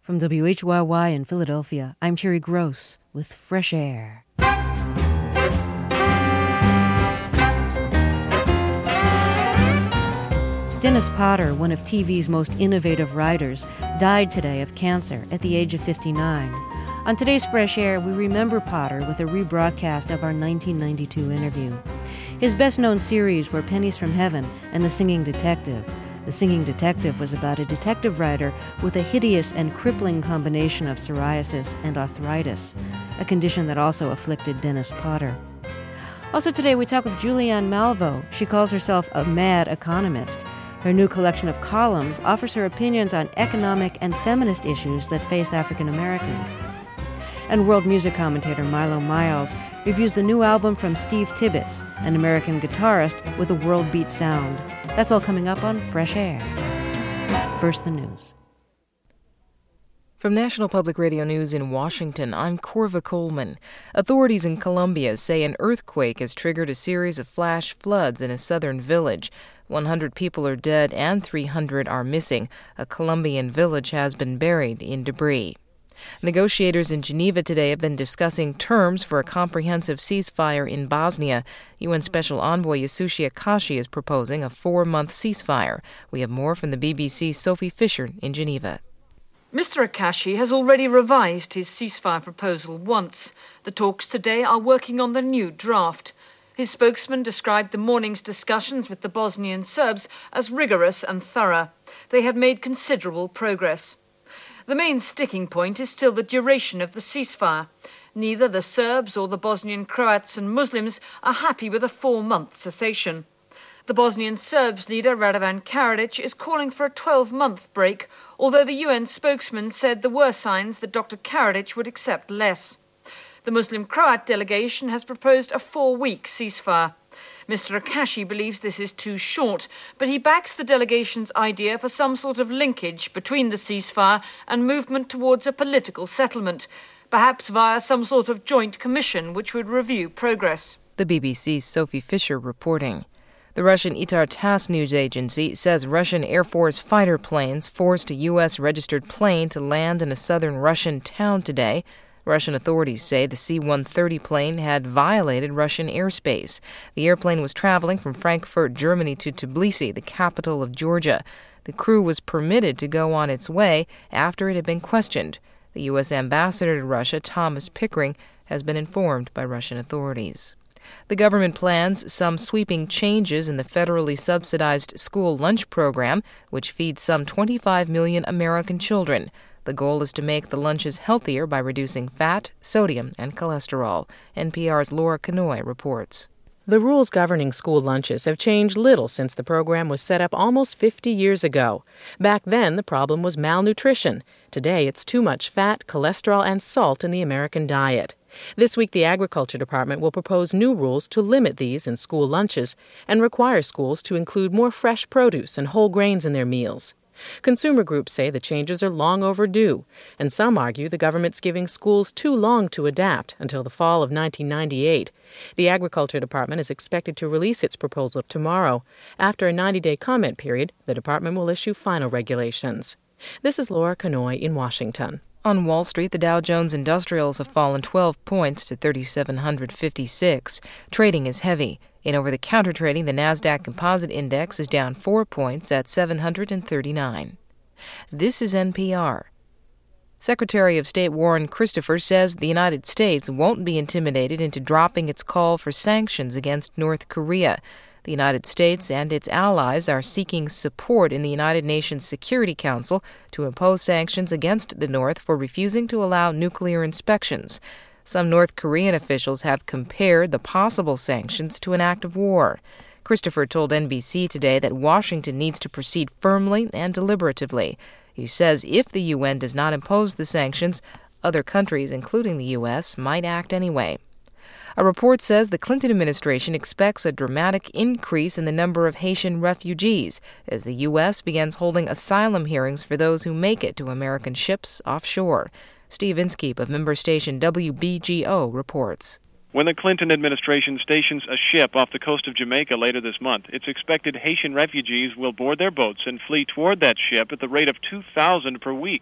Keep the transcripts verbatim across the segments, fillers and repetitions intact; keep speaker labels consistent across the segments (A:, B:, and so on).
A: From W H Y Y in Philadelphia, I'm Terry Gross with Fresh Air. Dennis Potter, one of T V's most innovative writers, died today of cancer at the age of fifty-nine. On today's Fresh Air, we remember Potter with a rebroadcast of our nineteen ninety-two interview. His best-known series were Pennies from Heaven and The Singing Detective. The Singing Detective was about a detective writer with a hideous and crippling combination of psoriasis and arthritis, a condition that also afflicted Dennis Potter. Also today, we talk with Julianne Malveaux. She calls herself a mad economist. Her new collection of columns offers her opinions on economic and feminist issues that face African Americans. And world music commentator Milo Miles reviews the new album from Steve Tibbetts, an American guitarist with a world beat sound. That's all coming up on Fresh Air. First, the news.
B: From National Public Radio News in Washington, I'm Corva Coleman. Authorities in Colombia say an earthquake has triggered a series of flash floods in a southern village. one hundred people are dead and three hundred are missing. A Colombian village has been buried in debris. Negotiators in Geneva today have been discussing terms for a comprehensive ceasefire in Bosnia. U N Special Envoy Yasushi Akashi is proposing a four-month ceasefire. We have more from the B B C's Sophie Fisher in Geneva.
C: Mister Akashi has already revised his ceasefire proposal once. The talks today are working on the new draft. His spokesman described the morning's discussions with the Bosnian Serbs as rigorous and thorough. They have made considerable progress. The main sticking point is still the duration of the ceasefire. Neither the Serbs or the Bosnian Croats and Muslims are happy with a four-month cessation. The Bosnian Serbs leader Radovan Karadzic is calling for a twelve-month break, although the U N spokesman said there were signs that Doctor Karadzic would accept less. The Muslim Croat delegation has proposed a four-week ceasefire. Mister Akashi believes this is too short, but he backs the delegation's idea for some sort of linkage between the ceasefire and movement towards a political settlement, perhaps via some sort of joint commission which would review progress.
B: The B B C's Sophie Fisher reporting. The Russian Itar Tass news agency says Russian Air Force fighter planes forced a U S-registered plane to land in a southern Russian town today. Russian authorities say the C one thirty plane had violated Russian airspace. The airplane was traveling from Frankfurt, Germany to Tbilisi, the capital of Georgia. The crew was permitted to go on its way after it had been questioned. The U S ambassador to Russia, Thomas Pickering, has been informed by Russian authorities. The government plans some sweeping changes in the federally subsidized school lunch program, which feeds some twenty-five million American children. The goal is to make the lunches healthier by reducing fat, sodium, and cholesterol. N P R's Laura Kanoy reports.
D: The rules governing school lunches have changed little since the program was set up almost fifty years ago. Back then, the problem was malnutrition. Today, it's too much fat, cholesterol, and salt in the American diet. This week, the Agriculture Department will propose new rules to limit these in school lunches and require schools to include more fresh produce and whole grains in their meals. Consumer groups say the changes are long overdue, and some argue the government's giving schools too long to adapt until the fall of nineteen ninety-eight. The Agriculture Department is expected to release its proposal tomorrow. After a ninety-day comment period, the department will issue final regulations. This is Laura Kanoy in Washington.
B: On Wall Street, the Dow Jones Industrials have fallen twelve points to three thousand seven hundred fifty-six. Trading is heavy. In over-the-counter trading, the Nasdaq Composite Index is down four points at seven hundred thirty-nine. This is N P R. Secretary of State Warren Christopher says the United States won't be intimidated into dropping its call for sanctions against North Korea. The United States and its allies are seeking support in the United Nations Security Council to impose sanctions against the North for refusing to allow nuclear inspections. Some North Korean officials have compared the possible sanctions to an act of war. Christopher told N B C today that Washington needs to proceed firmly and deliberatively. He says if the U N does not impose the sanctions, other countries, including the U S, might act anyway. A report says the Clinton administration expects a dramatic increase in the number of Haitian refugees as the U S begins holding asylum hearings for those who make it to American ships offshore. Steve Inskeep of member station W B G O reports.
E: When the Clinton administration stations a ship off the coast of Jamaica later this month, it's expected Haitian refugees will board their boats and flee toward that ship at the rate of two thousand per week.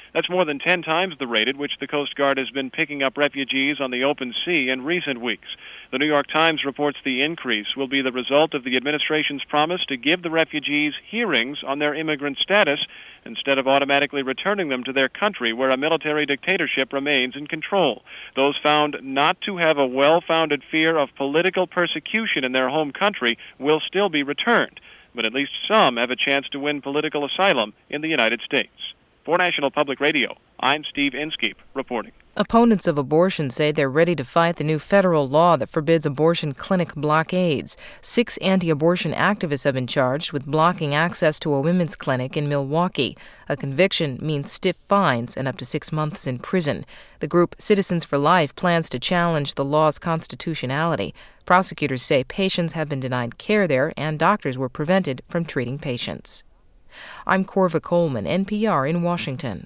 E: That's more than ten times the rate at which the Coast Guard has been picking up refugees on the open sea in recent weeks. The New York Times reports the increase will be the result of the administration's promise to give the refugees hearings on their immigrant status instead of automatically returning them to their country where a military dictatorship remains in control. Those found not to have a well-founded fear of political persecution in their home country will still be returned, but at least some have a chance to win political asylum in the United States. For National Public Radio, I'm Steve Inskeep reporting.
B: Opponents of abortion say they're ready to fight the new federal law that forbids abortion clinic blockades. Six anti-abortion activists have been charged with blocking access to a women's clinic in Milwaukee. A conviction means stiff fines and up to six months in prison. The group Citizens for Life plans to challenge the law's constitutionality. Prosecutors say patients have been denied care there and doctors were prevented from treating patients. I'm Corva Coleman, N P R in Washington.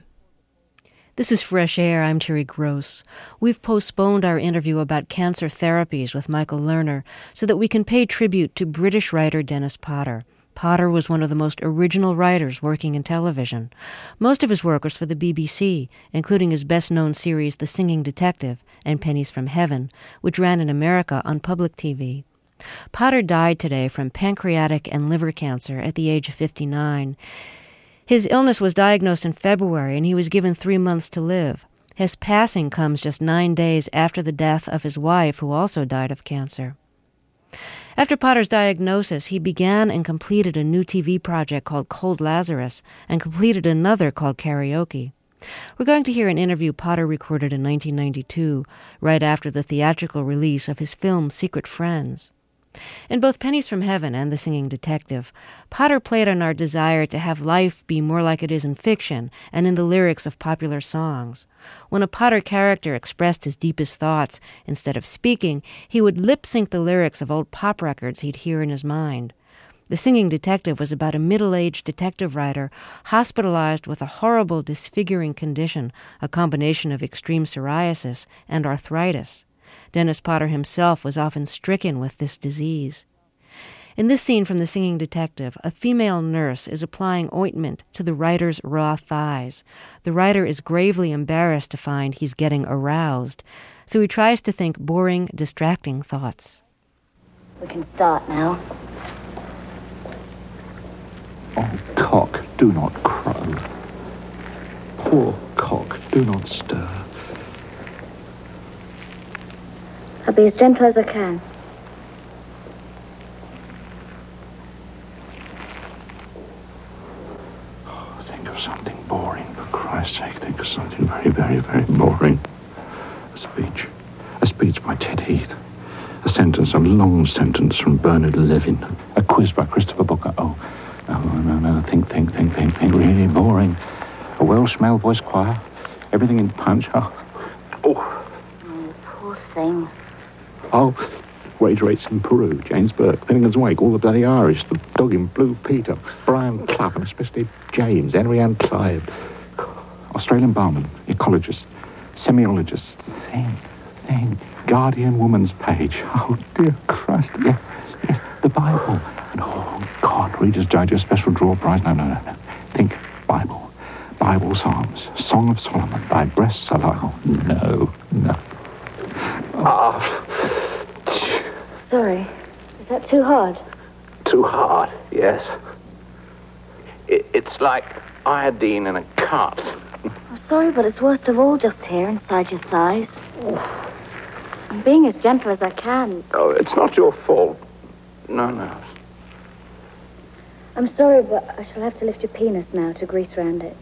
A: This is Fresh Air. I'm Terry Gross. We've postponed our interview about cancer therapies with Michael Lerner so that we can pay tribute to British writer Dennis Potter. Potter was one of the most original writers working in television. Most of his work was for the B B C, including his best-known series The Singing Detective and Pennies from Heaven, which ran in America on public T V. Potter died today from pancreatic and liver cancer at the age of fifty-nine. His illness was diagnosed in February, and he was given three months to live. His passing comes just nine days after the death of his wife, who also died of cancer. After Potter's diagnosis, he began and completed a new T V project called Cold Lazarus and completed another called Karaoke. We're going to hear an interview Potter recorded in nineteen ninety-two, right after the theatrical release of his film Secret Friends. In both Pennies from Heaven and The Singing Detective, Potter played on our desire to have life be more like it is in fiction and in the lyrics of popular songs. When a Potter character expressed his deepest thoughts, instead of speaking, he would lip-sync the lyrics of old pop records he'd hear in his mind. The Singing Detective was about a middle-aged detective writer hospitalized with a horrible disfiguring condition, a combination of extreme psoriasis and arthritis. Dennis Potter himself was often stricken with this disease. In this scene from The Singing Detective, a female nurse is applying ointment to the writer's raw thighs. The writer is gravely embarrassed to find he's getting aroused, so he tries to think boring, distracting thoughts.
F: We can start now.
G: Oh, cock, do not crow. Poor cock, do not stir.
F: I'll be as gentle as I can.
G: Oh, think of something boring, for Christ's sake. Think of something very, very, very boring. A speech. A speech by Ted Heath. A sentence, a long sentence from Bernard Levin. A quiz by Christopher Booker. Oh, no, no, no. Think, think, think, think, think. Really boring. A Welsh male voice choir. Everything in punch. Oh. Oh.
F: Oh, poor thing.
G: Oh, wage rates in Peru, James Burke, Finnegan's Wake, all the bloody Irish, the dog in Blue Peter, Brian Clough, and especially James, Henry Ann Clive, Australian barman, ecologist, semiologist, thing, thing, Guardian Woman's Page. Oh, dear Christ, yes, yes, the Bible. And oh, God, Reader's Digest Special Draw Prize. No, no, no, no. Think Bible. Bible Psalms. Song of Solomon by Bress Salah. No, no. Ah.
F: Sorry. Is that too hard?
G: Too hard, yes. It, it's like iodine in a cut.
F: I'm sorry, but it's worst of all just here inside your thighs. I'm being as gentle as I can.
G: Oh, it's not your fault. No, no.
F: I'm sorry, but I shall have to lift your penis now to grease round it.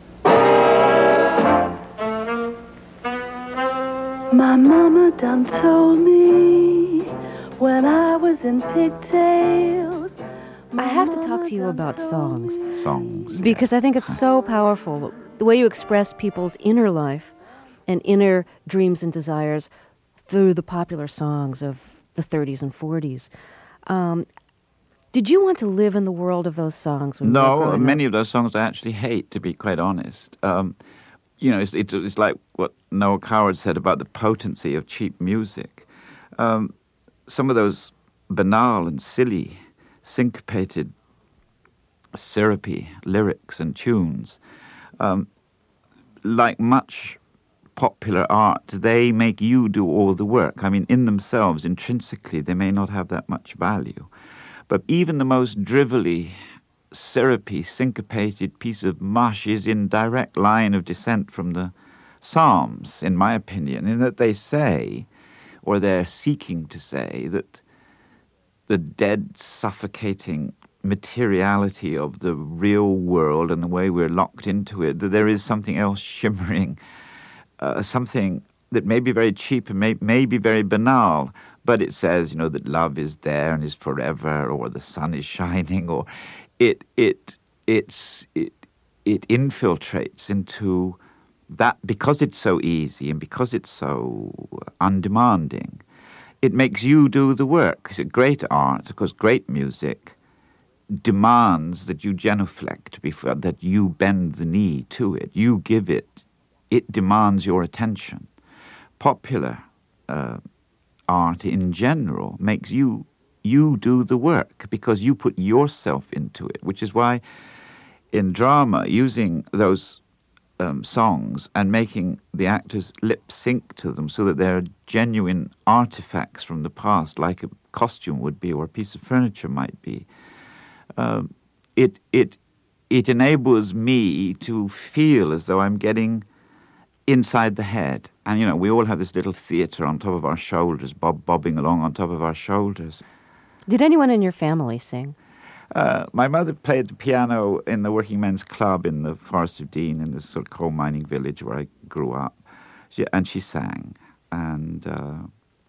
H: My mama done told me when I was in pigtails.
A: I have to talk to you about songs.
I: Songs.
A: Because
I: yeah.
A: I think it's so powerful, the way you express people's inner life and inner dreams and desires through the popular songs of the thirties and forties. Um, did you want to live in the world of those songs? When
I: no,
A: you were growing
I: many
A: up?
I: of those songs I actually hate, to be quite honest. Um, you know, it's, it's, it's like what Noel Coward said about the potency of cheap music. Um, some of those banal and silly, syncopated, syrupy lyrics and tunes um, like much popular art, they make you do all the work. I mean, in themselves, intrinsically, they may not have that much value. But even the most drivelly, syrupy, syncopated piece of mush is in direct line of descent from the Psalms, in my opinion, in that they say, or they're seeking to say, that the dead, suffocating materiality of the real world and the way we're locked into it, that there is something else shimmering, uh, something that may be very cheap and may, may be very banal, but it says, you know, that love is there and is forever, or the sun is shining, or it it it's it it infiltrates into that because it's so easy and because it's so undemanding. It makes you do the work. It's a great art, because great music demands that you genuflect, before, that you bend the knee to it. You give it. It demands your attention. Popular uh, art in general makes you you do the work because you put yourself into it, which is why in drama, using those um, songs and making the actors lip sync to them so that they're genuine artifacts from the past, like a costume would be or a piece of furniture might be, um, it it it enables me to feel as though I'm getting inside the head. And, you know, we all have this little theatre on top of our shoulders, bob bobbing along on top of our shoulders.
A: Did anyone in your family sing?
I: Uh, my mother played the piano in the Working Men's Club in the Forest of Dean, in this sort of coal mining village where I grew up. She, and she sang. And uh,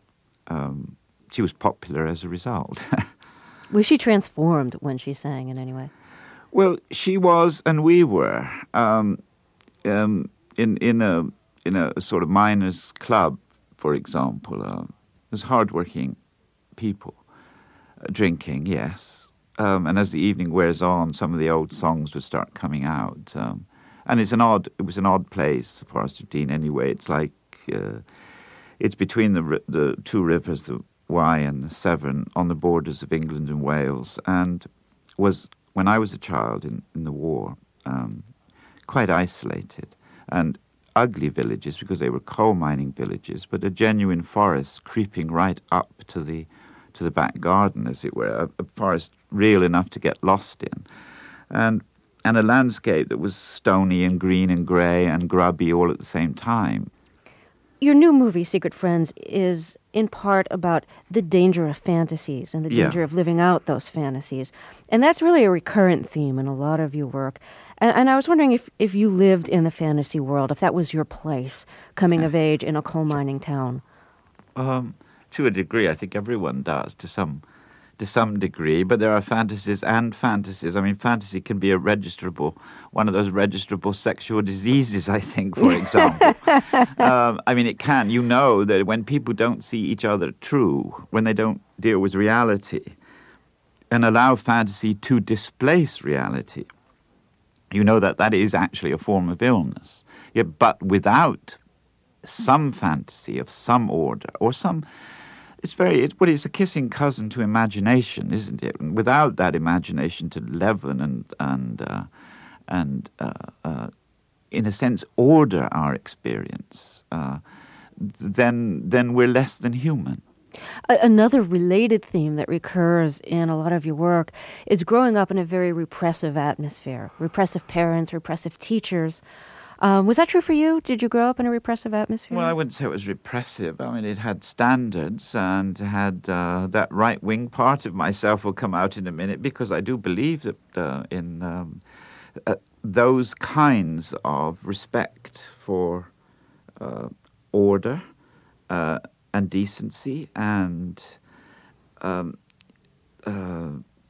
I: um, she was popular as a result.
A: Was she transformed when she sang in any way?
I: Well, she was, and we were. Um, um, in in a in a sort of miners' club, for example, uh, there's hardworking people uh, drinking, yes. Um, and as the evening wears on, some of the old songs would start coming out. Um, and it's an odd. It was an odd place, the Forest of Dean. Anyway, it's like uh, it's between the the two rivers, the Wye and the Severn, on the borders of England and Wales, and was, when I was a child in in the war, um, quite isolated. And ugly villages, because they were coal mining villages, but a genuine forest creeping right up to the to the back garden, as it were, a, a forest real enough to get lost in, and and a landscape that was stony and green and grey and grubby all at the same time.
A: Your new movie, Secret Friends, is in part about the danger of fantasies and the danger
I: yeah.
A: of living out those fantasies. And that's really a recurrent theme in a lot of your work. And, and I was wondering if, if you lived in the fantasy world, if that was your place, coming of age in a coal mining town.
I: Um, to a degree, I think everyone does, to some to some degree. But there are fantasies and fantasies. I mean, fantasy can be a registrable, one of those registrable sexual diseases, I think, for example. um, I mean, it can. You know that when people don't see each other true, when they don't deal with reality and allow fantasy to displace reality, you know that that is actually a form of illness. Yeah, but without some fantasy of some order or some... It's very, it's, well, it's a kissing cousin to imagination, isn't it? And without that imagination to leaven and, and, uh, and uh, uh, in a sense, order our experience, uh, then, then we're less than human.
A: Another related theme that recurs in a lot of your work is growing up in a very repressive atmosphere. Repressive parents, repressive teachers. Um, was that true for you? Did you grow up in a repressive atmosphere?
I: Well, I wouldn't say it was repressive. I mean, it had standards and had uh, that right-wing part of myself will come out in a minute, because I do believe that uh, in um, uh, those kinds of respect for uh, order uh, and decency and um, uh,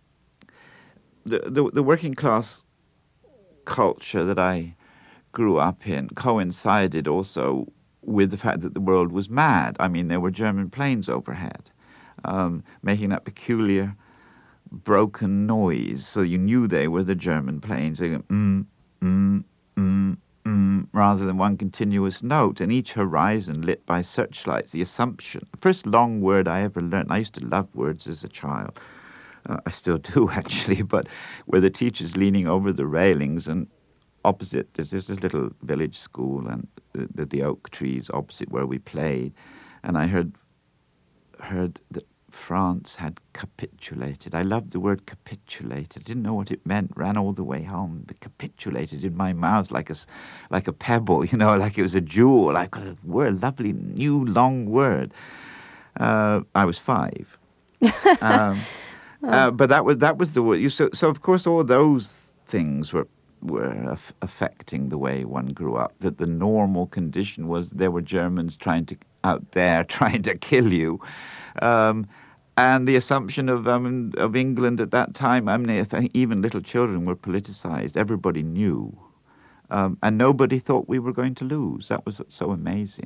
I: the, the the working class culture that I grew up in coincided also with the fact that the world was mad. I mean, there were German planes overhead, um, making that peculiar broken noise, so you knew they were the German planes. They go mm, mm, mm, mm, rather than one continuous note, and each horizon lit by searchlights. The assumption, the first long word I ever learned, I used to love words as a child, uh, I still do actually, but were the teachers leaning over the railings and opposite, there's this little village school and the, the oak trees opposite where we played, and I heard heard that France had capitulated. I loved the word capitulated. I didn't know what it meant. Ran all the way home. But capitulated in my mouth like a, like a pebble, you know, like it was a jewel. I got a word, lovely new long word. Uh, I was five. um, uh, but that was that was the word. You, so, so of course all those things were were af- affecting the way one grew up. That the normal condition was there were Germans trying to out there trying to kill you. Um, and the assumption of um, of England at that time, I mean, even little children were politicized. Everybody knew. Um, and nobody thought we were going to lose. That was so amazing.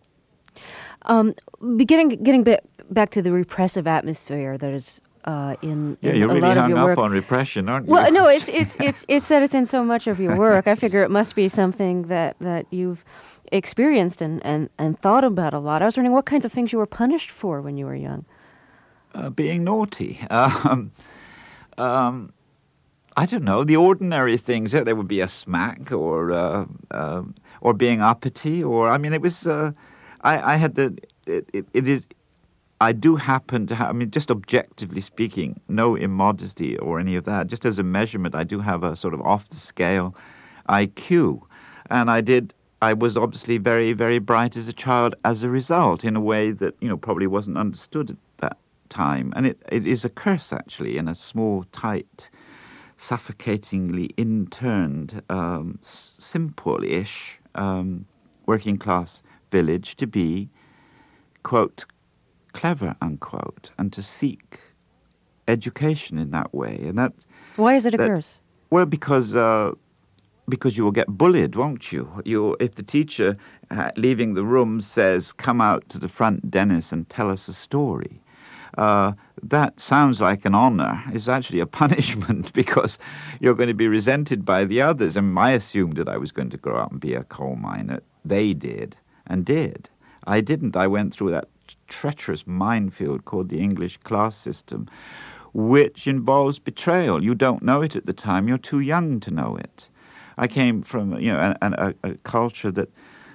A: Um, beginning, getting back, back to the repressive atmosphere that is uh, in,
I: yeah,
A: in
I: you're
A: a
I: really
A: lot of
I: hung
A: your
I: up
A: work.
I: on repression, aren't you?
A: Well, no, it's it's it's it's that it's in so much of your work. I figure it must be something that, that you've experienced and, and, and thought about a lot. I was wondering what kinds of things you were punished for when you were young.
I: Uh, being naughty. Um, um, I don't know, the ordinary things. There would be a smack or uh, uh, or being uppity, or, I mean, it was, uh, I, I had the, it, it, it is, I do happen to have, I mean, just objectively speaking, no immodesty or any of that. Just as a measurement, I do have a sort of off-the-scale I Q. And I did, I was obviously very, very bright as a child as a result, in a way that, you know, probably wasn't understood at that time. And it, it is a curse, actually, in a small, tight, suffocatingly interned, um, simple-ish um, working-class village to be, quote, clever, unquote, and to seek education in that way. And that.
A: Why is it a
I: that,
A: curse?
I: Well, because uh, because you will get bullied, won't you? You, if the teacher uh, leaving the room says, "Come out to the front, Dennis, and tell us a story," uh, that sounds like an honor. It's actually a punishment because you're going to be resented by the others. And I assumed that I was going to grow up and be a coal miner. They did, and did. I didn't. I went through that treacherous minefield called the English class system, which involves betrayal. You don't know it at the time. You're too young to know it. I came from, you know, a, a, a culture that,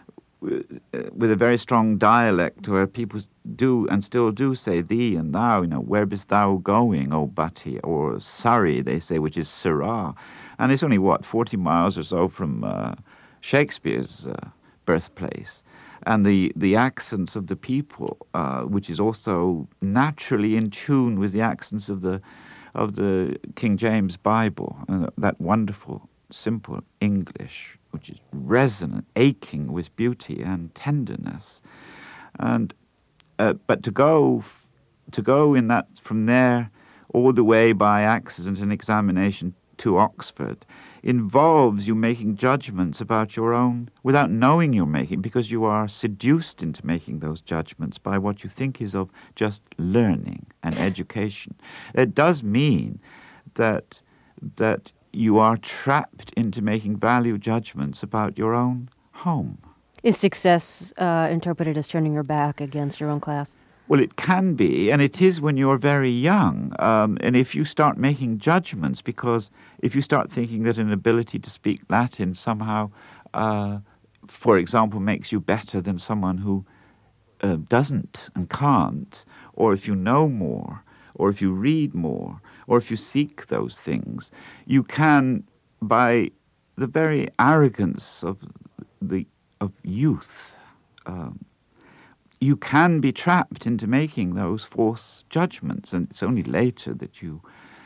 I: with a very strong dialect, where people do and still do say thee and thou. You know, where bist thou going, O Butty? Or Surrey, they say, which is Sirrah. And it's only, what, forty miles or so from uh, Shakespeare's uh, birthplace. And the, the accents of the people, uh, which is also naturally in tune with the accents of the of the King James Bible, uh, that wonderful, simple English, which is resonant, aching with beauty and tenderness. And uh, but to go f- to go in that from there all the way by accident and examination to Oxford involves you making judgments about your own without knowing you're making, because you are seduced into making those judgments by what you think is of just learning and education. It does mean that that you are trapped into making value judgments about your own home.
A: Is success uh, interpreted as turning your back against your own class?
I: Well, it can be, and it is when you're very young. Um, and if you start making judgments, because if you start thinking that an ability to speak Latin somehow, uh, for example, makes you better than someone who uh, doesn't and can't, or if you know more, or if you read more, or if you seek those things, you can, by the very arrogance of the of youth, um, you can be trapped into making those false judgments, and it's only later that you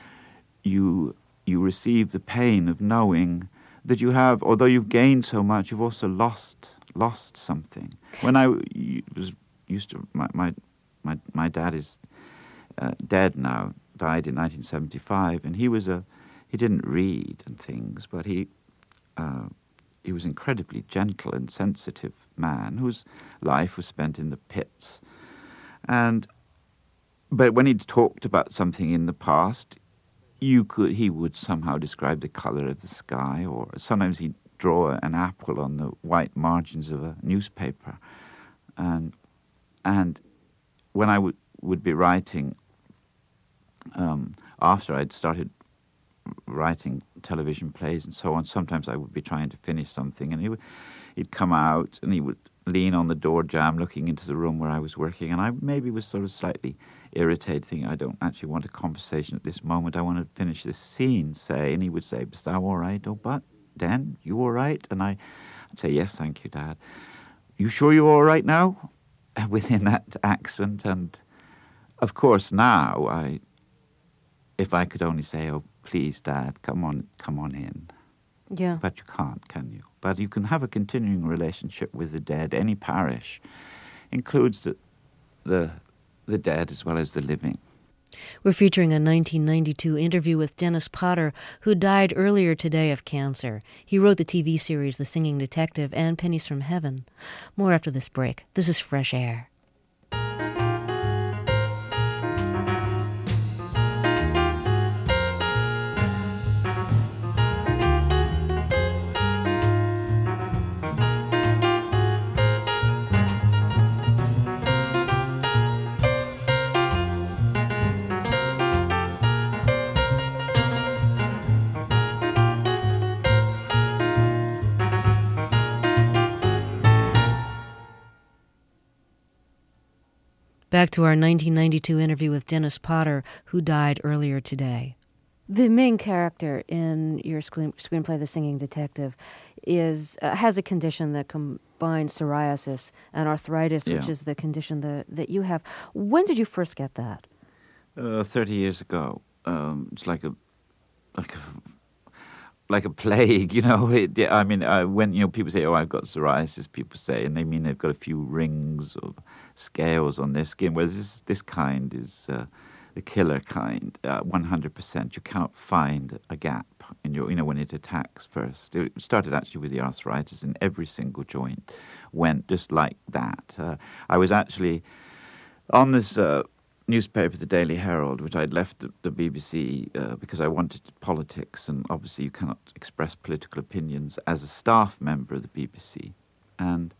I: you you receive the pain of knowing that you have, although you've gained so much, you've also lost lost something. When I was used to, my my my, my dad is uh, dead now, died in nineteen seventy-five, and he was a he didn't read and things, but he. Uh, He was an incredibly gentle and sensitive man whose life was spent in the pits. And but when he'd talked about something in the past, you could he would somehow describe the color of the sky, or sometimes he'd draw an apple on the white margins of a newspaper. And and when I would would be writing, um, after I'd started writing television plays and so on. Sometimes I would be trying to finish something, and he would, he'd come out and he would lean on the door jamb looking into the room where I was working, and I maybe was sort of slightly irritated, thinking, I don't actually want a conversation at this moment. I want to finish this scene, say. And he would say, is thou all right? Oh, but, Dan, you all right? And I, I'd say, yes, thank you, Dad. You sure you're all right now? Within that accent. And, of course, now, I, if I could only say, oh, please, Dad, come on, come on in.
A: Yeah.
I: But you can't, can you? But you can have a continuing relationship with the dead. Any parish includes the the the dead as well as the living.
A: We're featuring a nineteen ninety-two interview with Dennis Potter, who died earlier today of cancer. He wrote the T V series The Singing Detective and Pennies from Heaven. More after this break. This is Fresh Air. Back to our nineteen ninety-two interview with Dennis Potter, who died earlier today. The main character in your screen, screenplay, The Singing Detective, is uh, has a condition that combines psoriasis and arthritis,
I: yeah.
A: which is the condition that, that you have. When did you first get that?
I: Uh, Thirty years ago. Um, it's like a like a like a plague, you know. It, I mean, uh, when you know people say, "Oh, I've got psoriasis," people say, and they mean they've got a few rings or scales on their skin. Whereas this this kind is uh, the killer kind, uh, one hundred percent. You cannot find a gap in your, you know, when it attacks first. It started actually with the arthritis, and every single joint went just like that. Uh, I was actually on this Uh, newspaper, the Daily Herald, which I'd left the, the B B C uh, because I wanted politics, and obviously you cannot express political opinions as a staff member of the B B C. And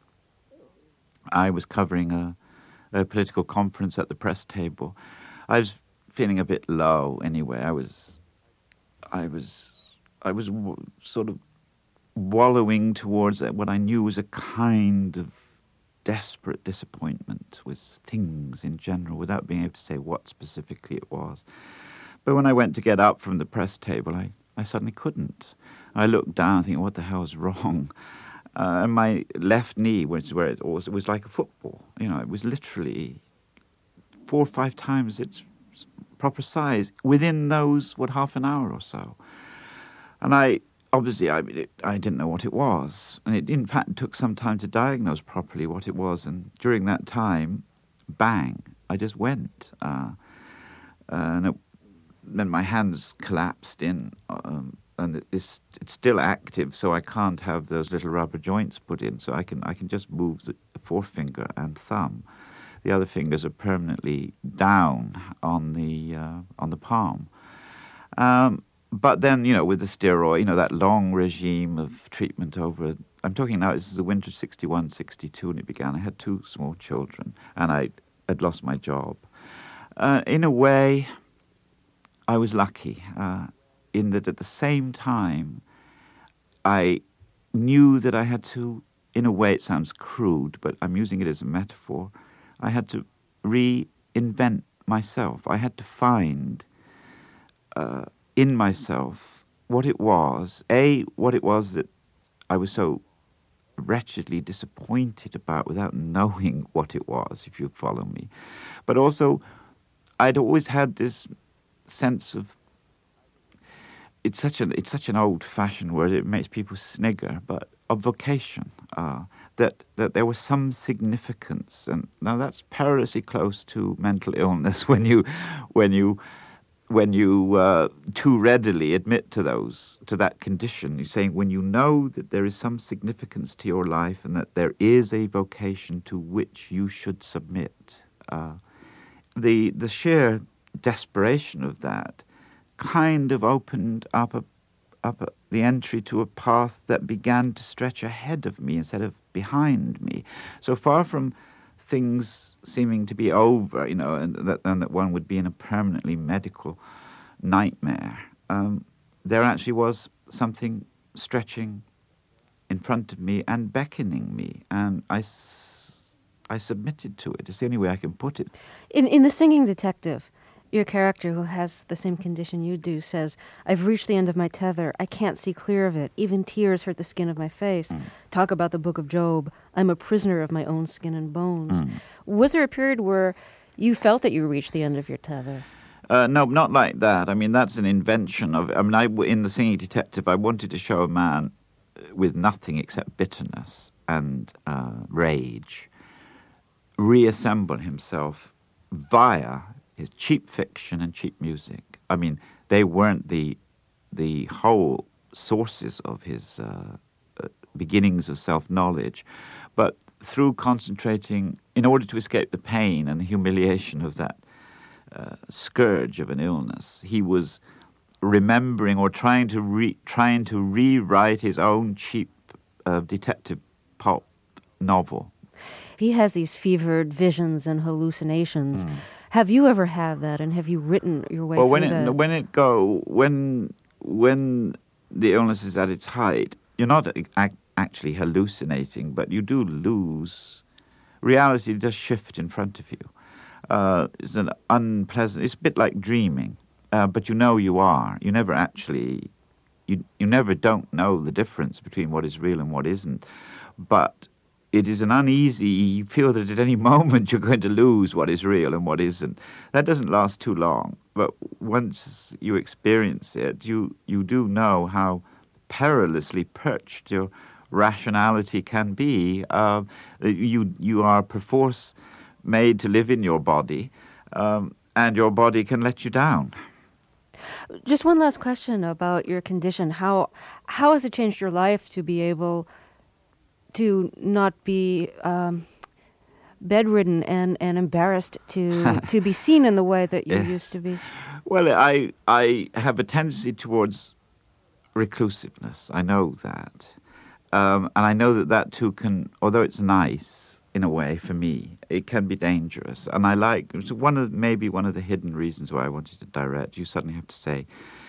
I: I was covering a, a political conference at the press table. I was feeling a bit low anyway. I was, I was, I was w- sort of wallowing towards what I knew was a kind of desperate disappointment with things in general, without being able to say what specifically it was. But when I went to get up from the press table, I, I suddenly couldn't. I looked down thinking, what the hell's wrong? Uh, and my left knee, which is where it was, it was like a football. You know, it was literally four or five times its proper size within those, what, half an hour or so. And I Obviously, I it, I didn't know what it was, and it in fact took some time to diagnose properly what it was. And during that time, bang, I just went, uh, and it, then my hands collapsed in, um, and it, it's it's still active, so I can't have those little rubber joints put in. So I can I can just move the forefinger and thumb. The other fingers are permanently down on the uh, on the palm. Um, But then, you know, with the steroid, you know, that long regime of treatment over, I'm talking now, this is the winter sixty-one, sixty-two, and it began. I had two small children, and I had lost my job. Uh, in a way, I was lucky, uh, in that at the same time, I knew that I had to, in a way it sounds crude, but I'm using it as a metaphor, I had to reinvent myself. I had to find Uh, in myself what it was, A, what it was that I was so wretchedly disappointed about without knowing what it was, if you follow me. But also, I'd always had this sense of, it's such an, it's such an old-fashioned word, it makes people snigger, but of vocation, uh, that, that there was some significance. And now that's perilously close to mental illness when you, when you, when you uh, too readily admit to those, to that condition. You're saying when you know that there is some significance to your life and that there is a vocation to which you should submit. Uh, the the sheer desperation of that kind of opened up a, up a, the entry to a path that began to stretch ahead of me instead of behind me. So far from things seeming to be over, you know, and that, and that one would be in a permanently medical nightmare. Um, there actually was something stretching in front of me and beckoning me, and I, I submitted to it. It's the only way I can put it.
A: In in The Singing Detective, your character, who has the same condition you do, says, "I've reached the end of my tether. I can't see clear of it. Even tears hurt the skin of my face. Mm. Talk about the Book of Job. I'm a prisoner of my own skin and bones." Mm. Was there a period where you felt that you reached the end of your tether?
I: Uh, no, not like that. I mean, that's an invention of... I mean, I, in The Singing Detective, I wanted to show a man with nothing except bitterness and uh, rage reassemble himself via his cheap fiction and cheap music. I mean, they weren't the the whole sources of his uh, uh, beginnings of self-knowledge, but through concentrating, in order to escape the pain and the humiliation of that uh, scourge of an illness, he was remembering or trying to re- trying to rewrite his own cheap uh, detective pulp novel.
A: He has these fevered visions and hallucinations. Mm. Have you ever had that, and have you written your way
I: well,
A: through
I: when it,
A: that?
I: when it go when when the illness is at its height, you're not ac- actually hallucinating, but you do lose. Reality does shift in front of you. Uh, it's an unpleasant. It's a bit like dreaming, uh, but you know you are. You never actually, you you never don't know the difference between what is real and what isn't. But it is an uneasy, you feel that at any moment you're going to lose what is real and what isn't. That doesn't last too long, but once you experience it, you, you do know how perilously perched your rationality can be. Uh, you, you are perforce made to live in your body, um, and your body can let you down.
A: Just one last question about your condition. How how has it changed your life to be able to not be um, bedridden and, and embarrassed to to be seen in the way that you
I: yes.
A: used to be?
I: Well, I I have a tendency towards reclusiveness. I know that. Um, and I know that that too can, although it's nice in a way for me, it can be dangerous. And I like, it's one of maybe one of the hidden reasons why I wanted to direct. You suddenly have to say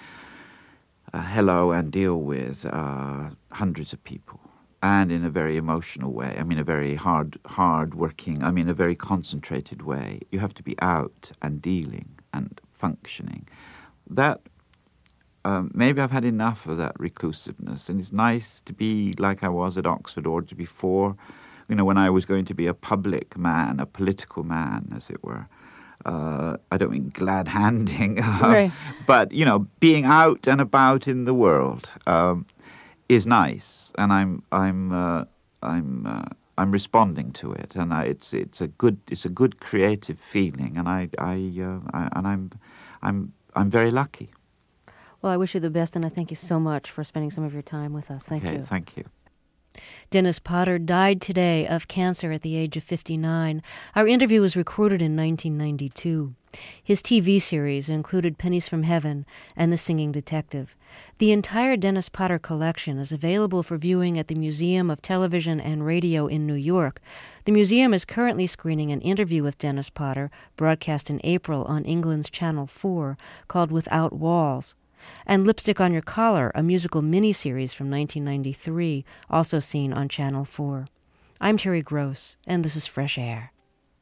I: uh, hello and deal with uh, hundreds of people. And in a very emotional way. I mean, a very hard, hard-working, I mean, a very concentrated way. You have to be out and dealing and functioning. That, um, maybe I've had enough of that reclusiveness, and it's nice to be like I was at Oxford or to before, you know, when I was going to be a public man, a political man, as it were. Uh, I don't mean glad-handing,
A: right.
I: but, you know, being out and about in the world. Um, is nice, and I'm I'm uh, I'm uh, I'm responding to it, and I, it's it's a good it's a good creative feeling, and I I, uh, I and I'm I'm I'm very lucky.
A: Well, I wish you the best, and I thank you so much for spending some of your time with us. Thank
I: okay,
A: you.
I: Thank you.
A: Dennis Potter died today of cancer at the age of fifty-nine. Our interview was recorded in nineteen ninety-two. His T V series included Pennies from Heaven and The Singing Detective. The entire Dennis Potter collection is available for viewing at the Museum of Television and Radio in New York. The museum is currently screening an interview with Dennis Potter, broadcast in April on England's Channel four, called Without Walls. And Lipstick on Your Collar, a musical miniseries from nineteen ninety-three, also seen on Channel four. I'm Terry Gross, and this is Fresh Air.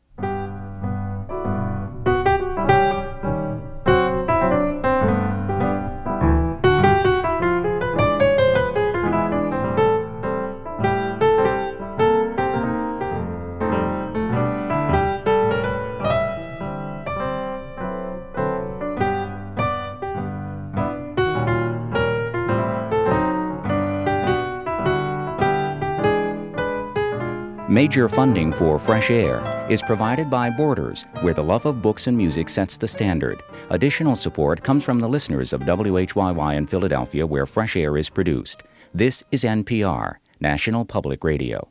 J: Major funding for Fresh Air is provided by Borders, where the love of books and music sets the standard. Additional support comes from the listeners of W H Y Y in Philadelphia, where Fresh Air is produced. This is N P R, National Public Radio.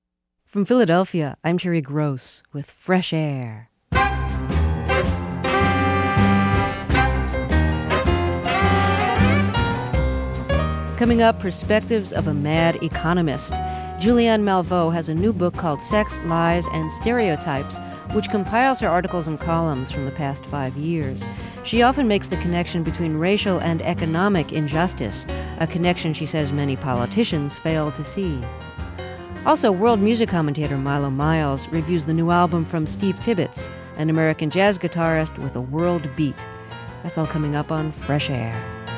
A: From Philadelphia, I'm Terry Gross with Fresh Air. Coming up, perspectives of a mad economist. Julianne Malveaux has a new book called Sex, Lies, and Stereotypes, which compiles her articles and columns from the past five years. She often makes the connection between racial and economic injustice, a connection she says many politicians fail to see. Also, world music commentator Milo Miles reviews the new album from Steve Tibbetts, an American jazz guitarist with a world beat. That's all coming up on Fresh Air.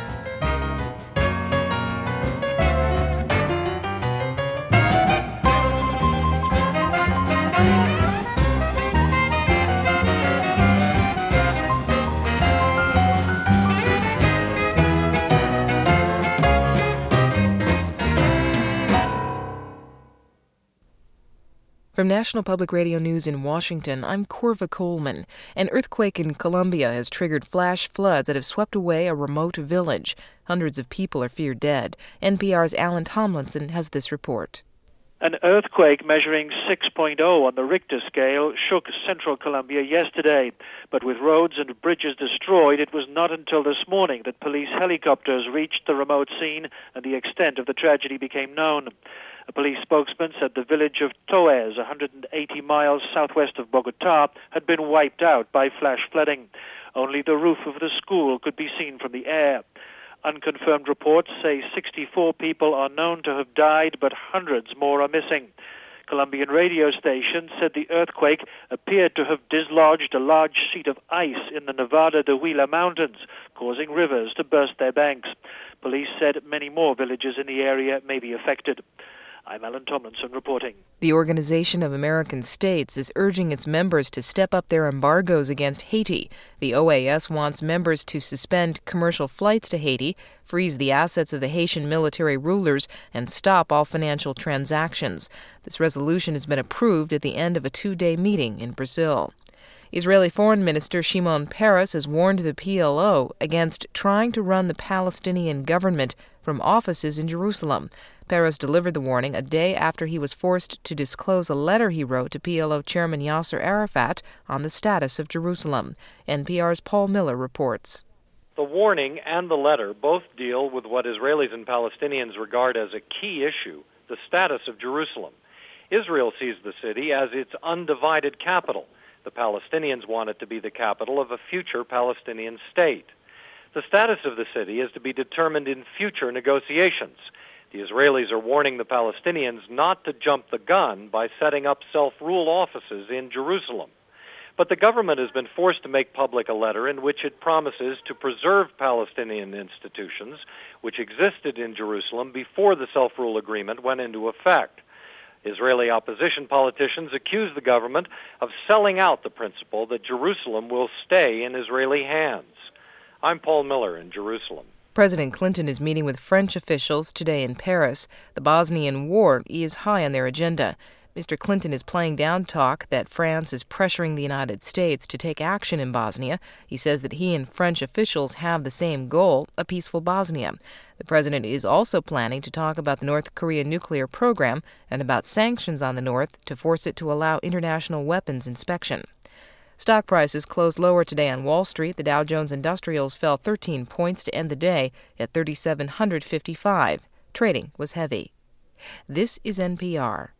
B: From National Public Radio News in Washington, I'm Corva Coleman. An earthquake in Colombia has triggered flash floods that have swept away a remote village. Hundreds of people are feared dead. N P R's Alan Tomlinson has this report.
K: An earthquake measuring six point oh on the Richter scale shook central Colombia yesterday. But with roads and bridges destroyed, it was not until this morning that police helicopters reached the remote scene and the extent of the tragedy became known. A police spokesman said the village of Toez, one hundred eighty miles southwest of Bogotá, had been wiped out by flash flooding. Only the roof of the school could be seen from the air. Unconfirmed reports say sixty-four people are known to have died, but hundreds more are missing. Colombian radio stations said the earthquake appeared to have dislodged a large sheet of ice in the Nevada de Huila Mountains, causing rivers to burst their banks. Police said many more villages in the area may be affected. I'm Alan Tomlinson reporting.
B: The Organization of American States is urging its members to step up their embargoes against Haiti. The O A S wants members to suspend commercial flights to Haiti, freeze the assets of the Haitian military rulers, and stop all financial transactions. This resolution has been approved at the end of a two-day meeting in Brazil. Israeli Foreign Minister Shimon Peres has warned the P L O against trying to run the Palestinian government from offices in Jerusalem. Peres delivered the warning a day after he was forced to disclose a letter he wrote to P L O Chairman Yasser Arafat on the status of Jerusalem. N P R's Paul Miller reports.
L: The warning and the letter both deal with what Israelis and Palestinians regard as a key issue, the status of Jerusalem. Israel sees the city as its undivided capital. The Palestinians want it to be the capital of a future Palestinian state. The status of the city is to be determined in future negotiations. The Israelis are warning the Palestinians not to jump the gun by setting up self-rule offices in Jerusalem. But the government has been forced to make public a letter in which it promises to preserve Palestinian institutions which existed in Jerusalem before the self-rule agreement went into effect. Israeli opposition politicians accuse the government of selling out the principle that Jerusalem will stay in Israeli hands. I'm Paul Miller in Jerusalem.
B: President Clinton is meeting with French officials today in Paris. The Bosnian war is high on their agenda. Mister Clinton is playing down talk that France is pressuring the United States to take action in Bosnia. He says that he and French officials have the same goal, a peaceful Bosnia. The president is also planning to talk about the North Korea nuclear program and about sanctions on the North to force it to allow international weapons inspection. Stock prices closed lower today on Wall Street. The Dow Jones Industrials fell thirteen points to end the day at three thousand seven hundred fifty-five. Trading was heavy. This is N P R.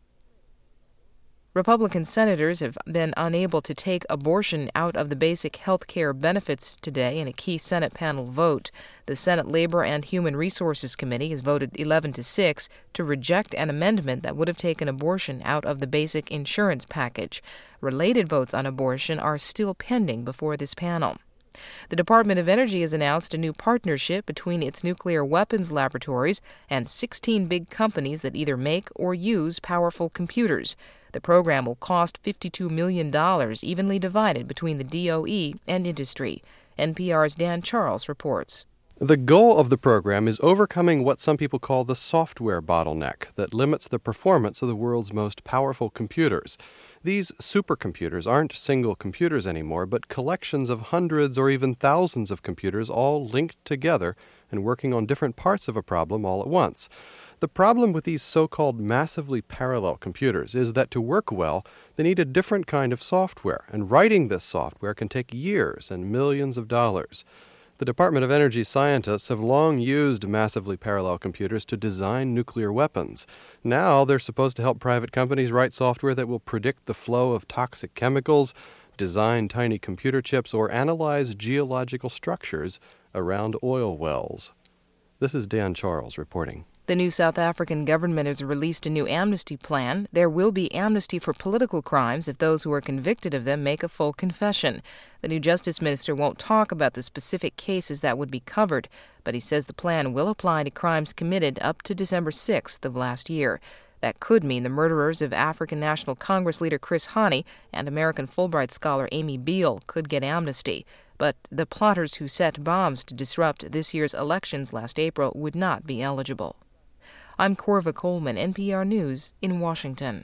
B: Republican senators have been unable to take abortion out of the basic health care benefits today in a key Senate panel vote. The Senate Labor and Human Resources Committee has voted eleven to six to reject an amendment that would have taken abortion out of the basic insurance package. Related votes on abortion are still pending before this panel. The Department of Energy has announced a new partnership between its nuclear weapons laboratories and sixteen big companies that either make or use powerful computers. The program will cost fifty-two million dollars, evenly divided between the D O E and industry. N P R's Dan Charles reports.
M: The goal of the program is overcoming what some people call the software bottleneck that limits the performance of the world's most powerful computers. These supercomputers aren't single computers anymore, but collections of hundreds or even thousands of computers all linked together and working on different parts of a problem all at once. The problem with these so-called massively parallel computers is that to work well, they need a different kind of software, and writing this software can take years and millions of dollars. The Department of Energy scientists have long used massively parallel computers to design nuclear weapons. Now they're supposed to help private companies write software that will predict the flow of toxic chemicals, design tiny computer chips, or analyze geological structures around oil wells. This is Dan Charles reporting.
B: The new South African government has released a new amnesty plan. There will be amnesty for political crimes if those who are convicted of them make a full confession. The new justice minister won't talk about the specific cases that would be covered, but he says the plan will apply to crimes committed up to December sixth of last year. That could mean the murderers of African National Congress leader Chris Hani and American Fulbright scholar Amy Beale could get amnesty. But the plotters who set bombs to disrupt this year's elections last April would not be eligible. I'm Corva Coleman, N P R News in Washington.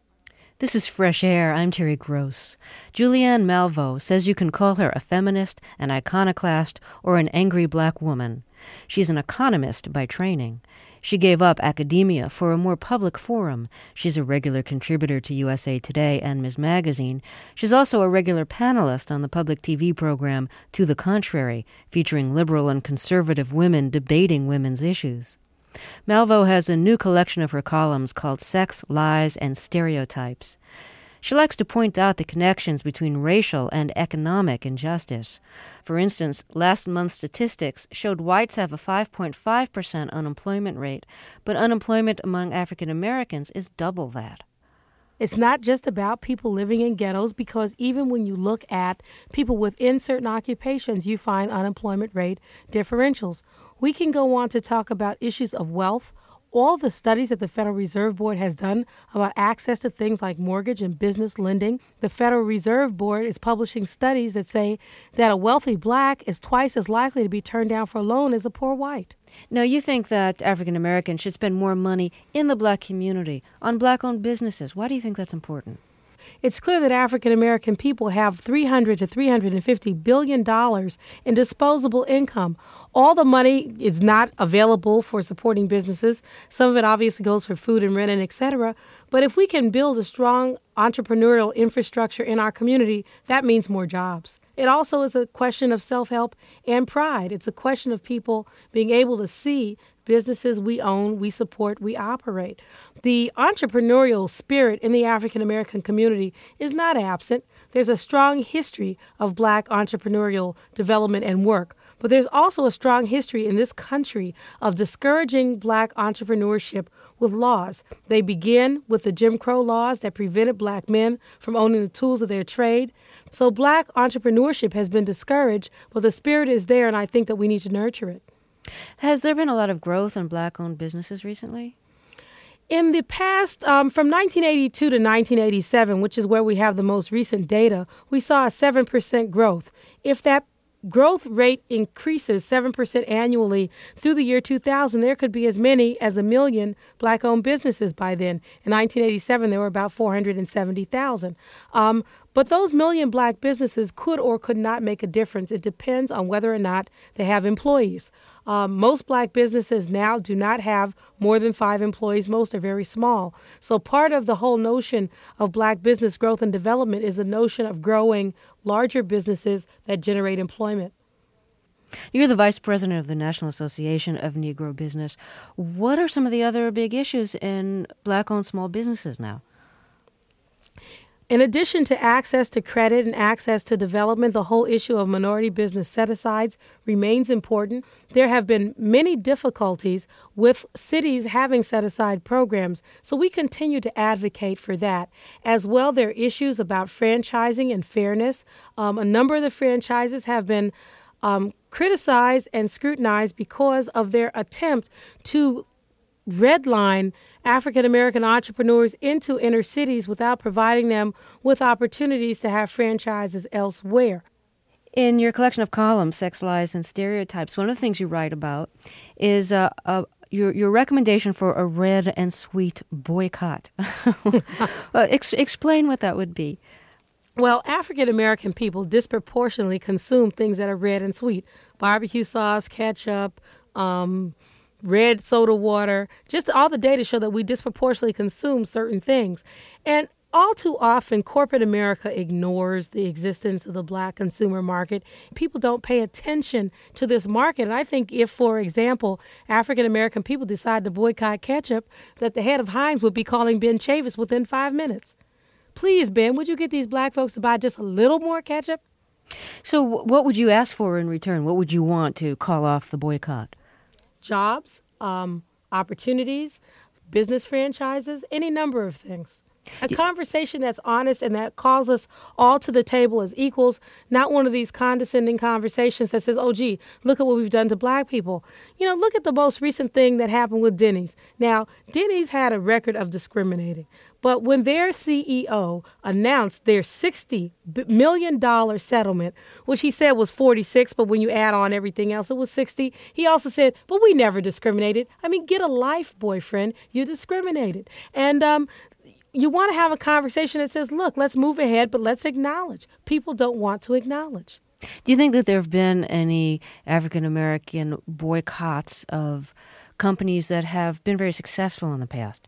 A: This is Fresh Air. I'm Terry Gross. Julianne Malveaux says you can call her a feminist, an iconoclast, or an angry black woman. She's an economist by training. She gave up academia for a more public forum. She's a regular contributor to U S A Today and Miz Magazine. She's also a regular panelist on the public T V program To the Contrary, featuring liberal and conservative women debating women's issues. Malveaux has a new collection of her columns called Sex, Lies, and Stereotypes. She likes to point out the connections between racial and economic injustice. For instance, last month's statistics showed whites have a five point five percent unemployment rate, but unemployment among African Americans is double that.
N: It's not just about people living in ghettos, because even when you look at people within certain occupations, you find unemployment rate differentials. We can go on to talk about issues of wealth. All the studies that the Federal Reserve Board has done about access to things like mortgage and business lending. The Federal Reserve Board is publishing studies that say that a wealthy black is twice as likely to be turned down for a loan as a poor white.
A: Now, you think that African Americans should spend more money in the black community on black-owned businesses. Why do you think that's important?
N: It's clear that African American people have three hundred to three hundred fifty billion dollars in disposable income. All the money is not available for supporting businesses. Some of it obviously goes for food and rent and et cetera. But if we can build a strong entrepreneurial infrastructure in our community, that means more jobs. It also is a question of self-help and pride. It's a question of people being able to see businesses we own, we support, we operate. The entrepreneurial spirit in the African American community is not absent. There's a strong history of black entrepreneurial development and work, but there's also a strong history in this country of discouraging black entrepreneurship with laws. They begin with the Jim Crow laws that prevented black men from owning the tools of their trade. So black entrepreneurship has been discouraged, but the spirit is there, and I think that we need to nurture it.
A: Has there been a lot of growth in black-owned businesses recently?
N: In the past, um, from nineteen eighty-two to nineteen eighty-seven, which is where we have the most recent data, we saw a seven percent growth. If that growth rate increases seven percent annually through the year two thousand, there could be as many as a million black-owned businesses by then. In nineteen eighty-seven, there were about four hundred seventy thousand. Um, but those million black businesses could or could not make a difference. It depends on whether or not they have employees. Um, most black businesses now do not have more than five employees. Most are very small. So part of the whole notion of black business growth and development is the notion of growing larger businesses that generate employment.
A: You're the vice president of the National Association of Negro Business. What are some of the other big issues in black-owned small businesses now?
N: In addition to access to credit and access to development, the whole issue of minority business set-asides remains important. There have been many difficulties with cities having set-aside programs, so we continue to advocate for that. As well, there are issues about franchising and fairness. Um, a number of the franchises have been um, criticized and scrutinized because of their attempt to redline African-American entrepreneurs into inner cities without providing them with opportunities to have franchises elsewhere.
A: In your collection of columns, Sex, Lies, and Stereotypes, one of the things you write about is uh, uh, your, your recommendation for a red and sweet boycott. uh, ex- explain what that would be.
N: Well, African-American people disproportionately consume things that are red and sweet. Barbecue sauce, ketchup, um... red soda water, just all the data show that we disproportionately consume certain things. And all too often, corporate America ignores the existence of the black consumer market. People don't pay attention to this market. And I think if, for example, African-American people decide to boycott ketchup, that the head of Heinz would be calling Ben Chavis within five minutes. Please, Ben, would you get these black folks to buy just a little more ketchup?
A: So what would you ask for in return? What would you want to call off the boycott?
N: Jobs, um, opportunities, business franchises, any number of things. A conversation that's honest and that calls us all to the table as equals, not one of these condescending conversations that says, oh, gee, look at what we've done to black people. You know, look at the most recent thing that happened with Denny's. Now, Denny's had a record of discriminating, but when their C E O announced their sixty million dollars settlement, which he said was forty-six, but when you add on everything else, it was sixty, he also said, but we never discriminated. I mean, get a life, boyfriend. You discriminated. And, um, you want to have a conversation that says, look, let's move ahead, but let's acknowledge. People don't want to acknowledge.
A: Do you think that there have been any African-American boycotts of companies that have been very successful in the past?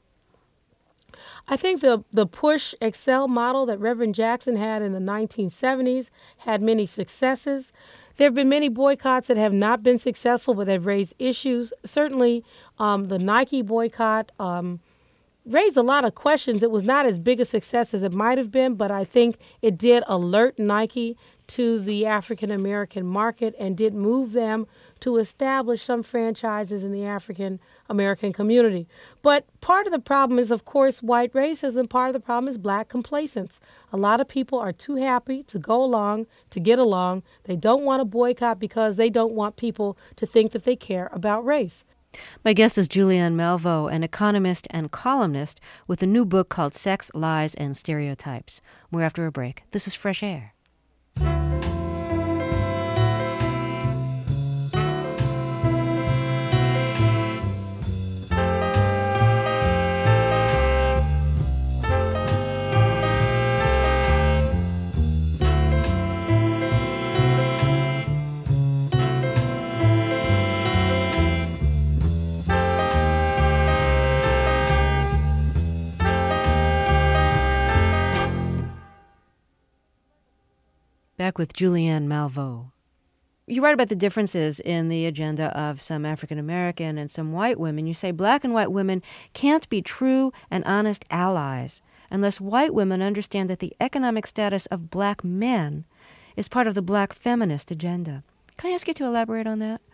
N: I think the, the push Excel model that Reverend Jackson had in the nineteen seventies had many successes. There have been many boycotts that have not been successful, but have raised issues. Certainly, um, the Nike boycott um, raised a lot of questions. It was not as big a success as it might have been, but I think it did alert Nike to the African-American market and did move them to establish some franchises in the African-American community. But part of the problem is, of course, white racism. Part of the problem is black complacence. A lot of people are too happy to go along, to get along. They don't want to boycott because they don't want people to think that they care about race.
A: My guest is Julianne Malveaux, an economist and columnist with a new book called Sex, Lies, and Stereotypes. We're after a break. This is Fresh Air. Back with Julianne Malveaux. You write about the differences in the agenda of some African American and some white women. You say black and white women can't be true and honest allies unless white women understand that the economic status of black men is part of the black feminist agenda. Can I ask you to elaborate on that?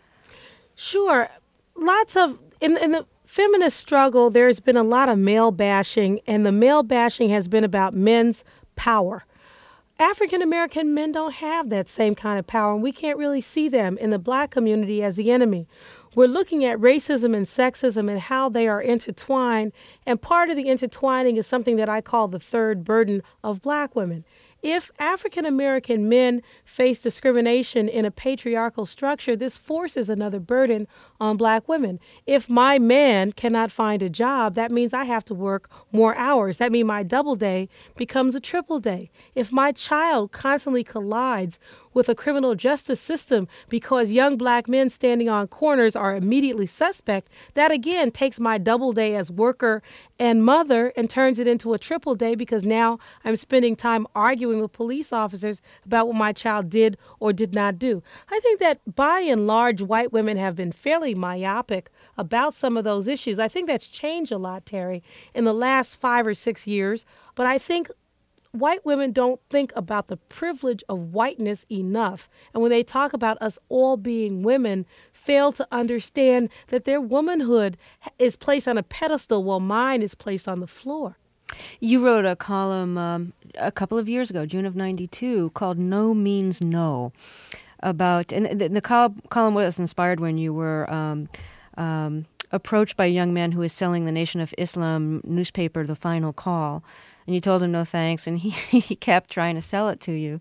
N: Sure. Lots of, in, in the feminist struggle, there's been a lot of male bashing, and the male bashing has been about men's power. African-American men don't have that same kind of power, and we can't really see them in the black community as the enemy. We're looking at racism and sexism and how they are intertwined, and part of the intertwining is something that I call the third burden of black women. If African-American men face discrimination in a patriarchal structure, this forces another burden on black women. If my man cannot find a job, that means I have to work more hours. That means my double day becomes a triple day. If my child constantly collides with a criminal justice system because young black men standing on corners are immediately suspect, that again takes my double day as worker and mother and turns it into a triple day because now I'm spending time arguing with police officers about what my child did or did not do. I think that by and large, white women have been fairly myopic about some of those issues. I think that's changed a lot, Terry, in the last five or six years. But I think white women don't think about the privilege of whiteness enough. And when they talk about us all being women, fail to understand that their womanhood is placed on a pedestal while mine is placed on the floor.
A: You wrote a column um, a couple of years ago, June of ninety-two, called No Means No, about, and the, the column, column was inspired when you were um, um, approached by a young man who was selling the Nation of Islam newspaper, The Final Call, and you told him no thanks, and he, he kept trying to sell it to you.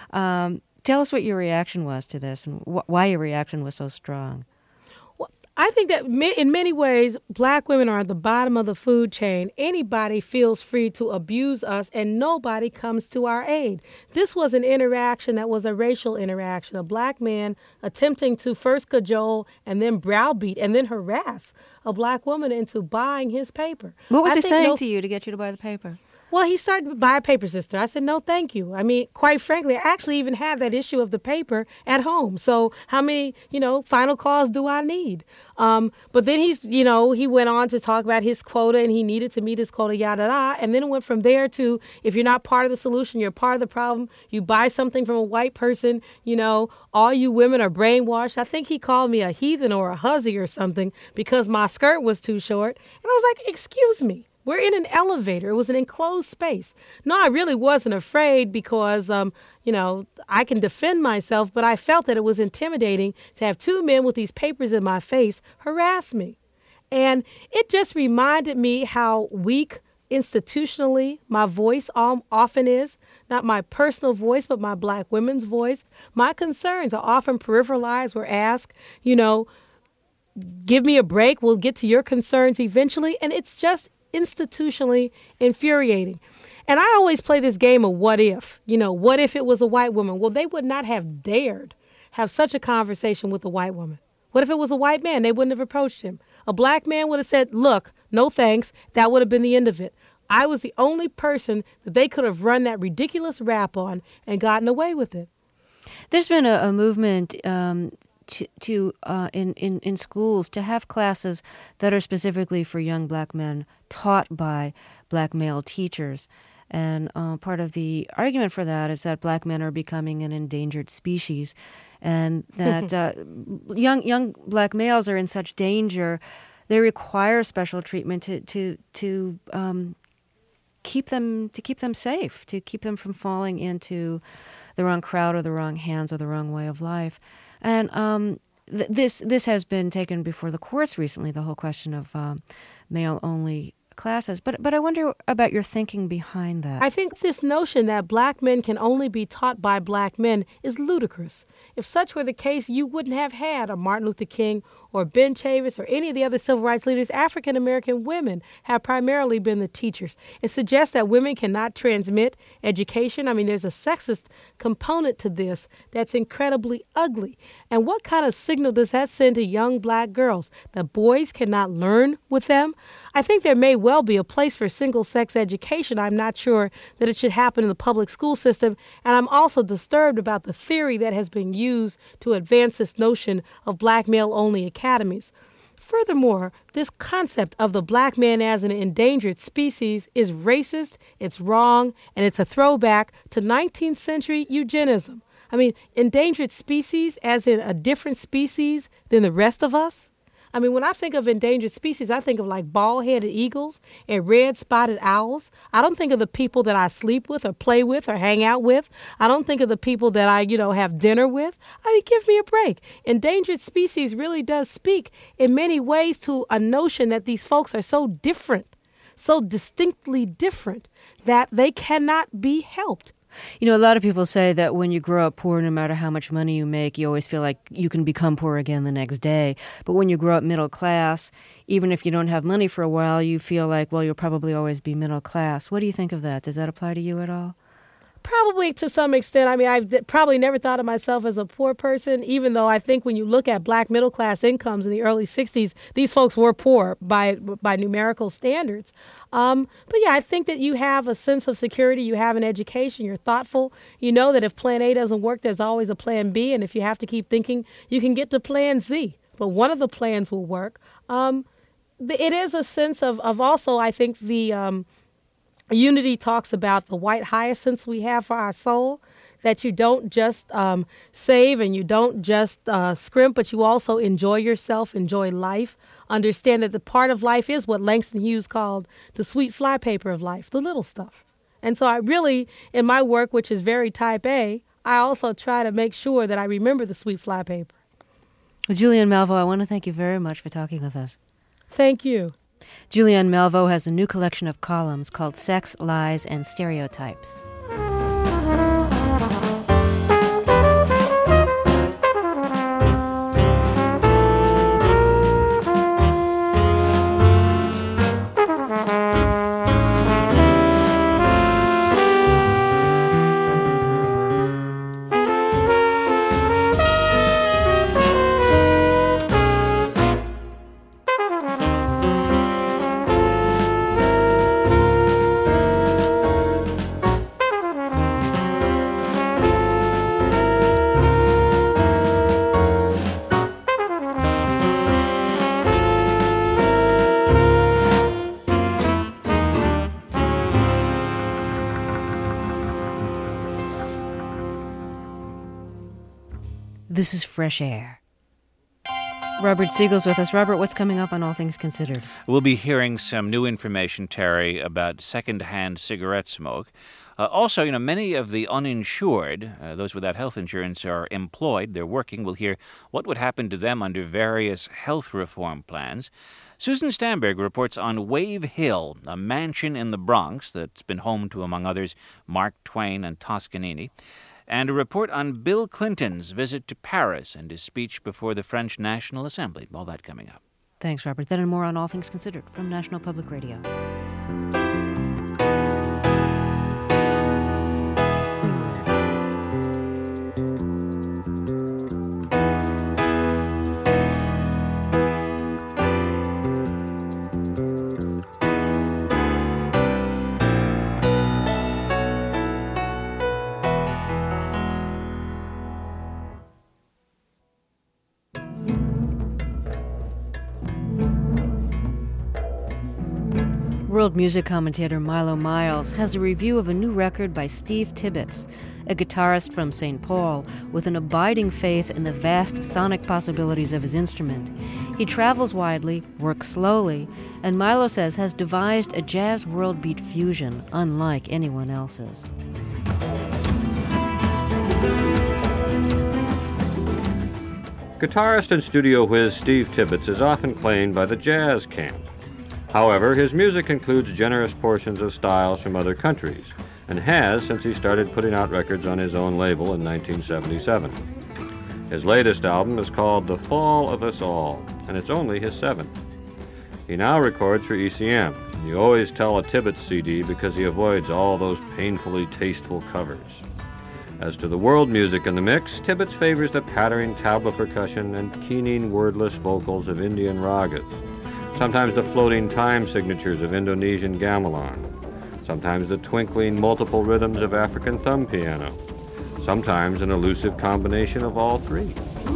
A: Um, tell us what your reaction was to this and wh- why your reaction was so strong.
N: Well, I think that in many ways, black women are at the bottom of the food chain. Anybody feels free to abuse us, and nobody comes to our aid. This was an interaction that was a racial interaction, a black man attempting to first cajole and then browbeat and then harass a black woman into buying his paper.
A: What was
N: I
A: he saying
N: no-
A: to you to get you to buy the paper?
N: Well, he started to buy a paper sister. I said, no, thank you. I mean, quite frankly, I actually even have that issue of the paper at home. So how many, you know, final calls do I need? Um, but then he's, you know, he went on to talk about his quota and he needed to meet his quota, yada, yada. And then it went from there to, if you're not part of the solution, you're part of the problem. You buy something from a white person, you know, all you women are brainwashed. I think he called me a heathen or a hussy or something because my skirt was too short. And I was like, excuse me. We're in an elevator. It was an enclosed space. No, I really wasn't afraid because, um, you know, I can defend myself, but I felt that it was intimidating to have two men with these papers in my face harass me. And it just reminded me how weak institutionally my voice um, often is. Not my personal voice, but my black women's voice. My concerns are often peripheralized. We're asked, you know, give me a break. We'll get to your concerns eventually. And it's just institutionally infuriating. And I always play this game of what if. You know, what if it was a white woman? Well, they would not have dared have such a conversation with a white woman. What if it was a white man? They wouldn't have approached him. A black man would have said, look, no thanks. That would have been the end of it. I was the only person that they could have run that ridiculous rap on and gotten away with it.
A: There's been a, a movement um, to, to uh, in, in, in schools to have classes that are specifically for young black men taught by black male teachers. And uh, part of the argument for that is that black men are becoming an endangered species, and that uh, young young black males are in such danger. They require special treatment to to to um, keep them to keep them safe, to keep them from falling into the wrong crowd or the wrong hands or the wrong way of life. And um, th- this this has been taken before the courts recently. The whole question of um, male only classes. But but I wonder about your thinking behind that.
N: I think this notion that black men can only be taught by black men is ludicrous. If such were the case, you wouldn't have had a Martin Luther King or Ben Chavis or any of the other civil rights leaders. African-American women have primarily been the teachers. It suggests that women cannot transmit education. I mean, there's a sexist component to this that's incredibly ugly. And what kind of signal does that send to young black girls? That boys cannot learn with them? I think there may well be a place for single-sex education. I'm not sure that it should happen in the public school system. And I'm also disturbed about the theory that has been used to advance this notion of black male-only academies. Furthermore, this concept of the black man as an endangered species is racist, it's wrong, and it's a throwback to nineteenth century eugenicism. I mean, endangered species as in a different species than the rest of us? I mean, when I think of endangered species, I think of like bald-headed eagles and red-spotted owls. I don't think of the people that I sleep with or play with or hang out with. I don't think of the people that I, you know, have dinner with. I mean, give me a break. Endangered species really does speak in many ways to a notion that these folks are so different, so distinctly different, that they cannot be helped.
A: You know, a lot of people say that when you grow up poor, no matter how much money you make, you always feel like you can become poor again the next day. But when you grow up middle class, even if you don't have money for a while, you feel like, well, you'll probably always be middle class. What do you think of that? Does that apply to you at all?
N: Probably to some extent. I mean, I've probably never thought of myself as a poor person, even though I think when you look at black middle class incomes in the early sixties, these folks were poor by by numerical standards. Um, but yeah, I think that you have a sense of security. You have an education. You're thoughtful. You know that if plan A doesn't work, there's always a plan B. And if you have to keep thinking, you can get to plan Z. But one of the plans will work. Um, it is a sense of, of also, I think, the... Um, Unity talks about the white hyacinths we have for our soul, that you don't just um, save and you don't just uh, scrimp, but you also enjoy yourself, enjoy life. Understand that the part of life is what Langston Hughes called the sweet flypaper of life, the little stuff. And so I really, in my work, which is very type A, I also try to make sure that I remember the sweet flypaper.
A: Well, Julianne Malveaux, I want to thank you very much for talking with us.
N: Thank you.
A: Julianne Malveaux has a new collection of columns called Sex, Lies, and Stereotypes. This is Fresh Air. Robert Siegel's with us. Robert, what's coming up on All Things Considered?
O: We'll be hearing some new information, Terry, about secondhand cigarette smoke. Uh, also, you know, many of the uninsured, uh, those without health insurance, are employed. They're working. We'll hear what would happen to them under various health reform plans. Susan Stamberg reports on Wave Hill, a mansion in the Bronx that's been home to, among others, Mark Twain and Toscanini. And a report on Bill Clinton's visit to Paris and his speech before the French National Assembly. All that coming up.
A: Thanks, Robert. That and more on All Things Considered from National Public Radio. World music commentator Milo Miles has a review of a new record by Steve Tibbetts, a guitarist from Saint Paul with an abiding faith in the vast sonic possibilities of his instrument. He travels widely, works slowly, and Milo says has devised a jazz world beat fusion unlike anyone else's.
P: Guitarist and studio whiz Steve Tibbetts is often claimed by the jazz camp. However, his music includes generous portions of styles from other countries, and has since he started putting out records on his own label in nineteen seventy-seven. His latest album is called The Fall of Us All, and it's only his seventh. He now records for E C M. You always tell a Tibbetts C D because he avoids all those painfully tasteful covers. As to the world music in the mix, Tibbetts favors the pattering tabla percussion and keening wordless vocals of Indian ragas, sometimes the floating time signatures of Indonesian gamelan, sometimes the twinkling multiple rhythms of African thumb piano, sometimes an elusive combination of all three.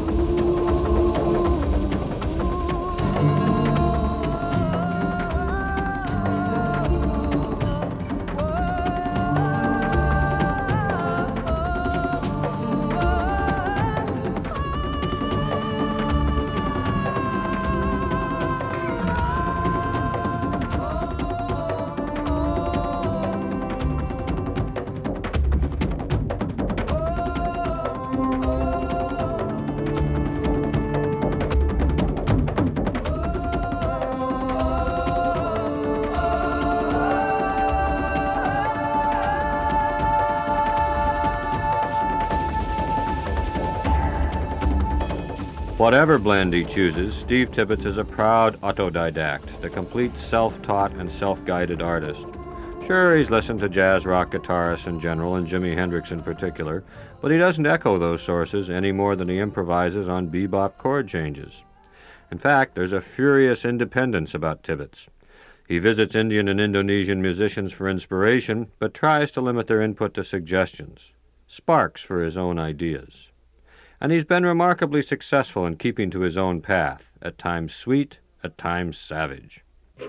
P: Whatever blend he chooses, Steve Tibbetts is a proud autodidact, the complete self-taught and self-guided artist. Sure, he's listened to jazz rock guitarists in general and Jimi Hendrix in particular, but he doesn't echo those sources any more than he improvises on bebop chord changes. In fact, there's a furious independence about Tibbetts. He visits Indian and Indonesian musicians for inspiration, but tries to limit their input to suggestions, sparks for his own ideas. And he's been remarkably successful in keeping to his own path, at times sweet, at times savage.